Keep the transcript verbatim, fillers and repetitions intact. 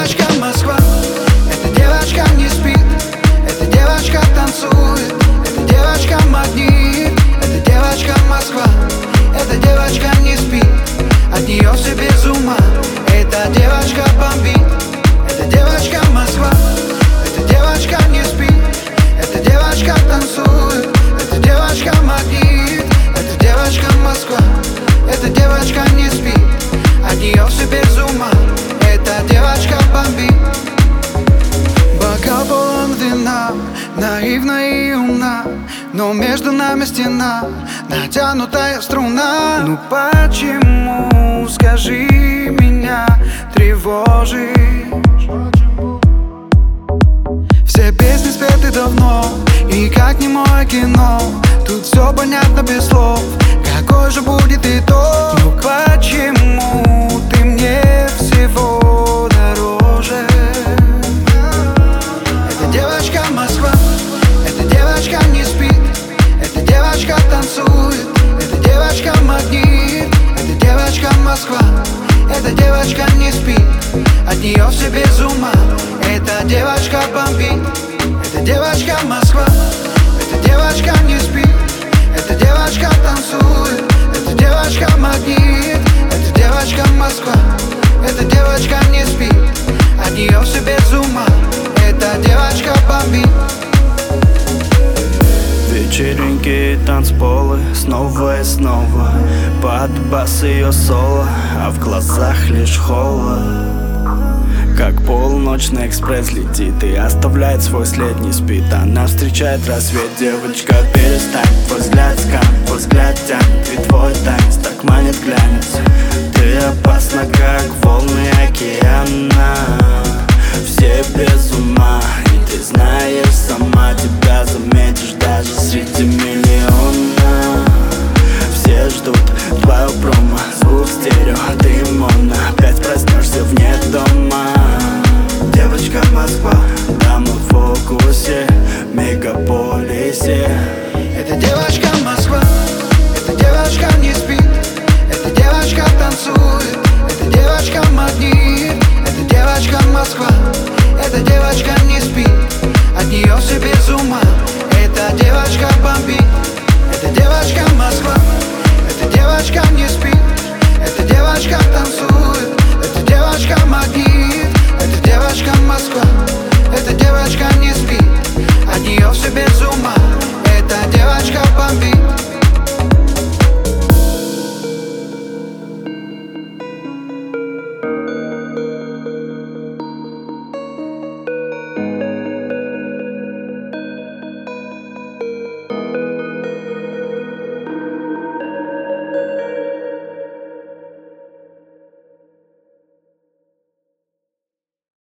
девочка Москва, эта девочка не спит, эта девочка танцует, эта девочка магнит, эта девочка Москва, эта девочка не спит, от нее все без ума, эта девочка бомбит, эта девочка Москва, эта девочка не спит, эта девочка танцует, эта девочка магнит, эта девочка Москва, эта девочка не спит, от нее все без ума, эта девочка бомбит. Бокал полон вина, наивна и умна, но между нами стена, натянутая струна. Ну почему, скажи, меня тревожишь? Все песни спеты давно, и как немое кино, тут все понятно без слов, какой же будет итог? Ну почему ты мне всего дороже? Эта девочка Москва, эта девочка не спит, эта девочка танцует, эта девочка магнит, эта девочка Москва, эта девочка не спит, от нее все без ума, эта девочка бомбит, эта девочка Москва, эта девочка не спит, эта девочка танцует, эта девочка магнит, эта девочка Москва, эта девочка не спит, от нее все без ума, эта девочка бомбит. Вечеринки и танцполы снова и снова, под бас ее соло, а в глазах лишь холод. Как полночный экспресс летит и оставляет свой след, не спит. Она встречает рассвет. Девочка, перестань, твой взгляд скан, твой взгляд тянет, ведь твой танец так манит глянец. Ты опасна, как волны океана, все без ума, и ты знаешь сама, тебя заметишь даже среди миллиона. Все ждут твою промо, звук стерео, ты моно, опять проснешься вне дома. Девочка Москва, дама в фокусе, мегаполисе. Эта девочка Москва, эта девочка не спит, эта девочка танцует, эта девочка магнит, эта девочка Москва, эта девочка не спит, от нее все без ума, эта девочка бомбит, эта девочка Москва, эта девочка не спит, эта девочка танцует, эта девочка магнит,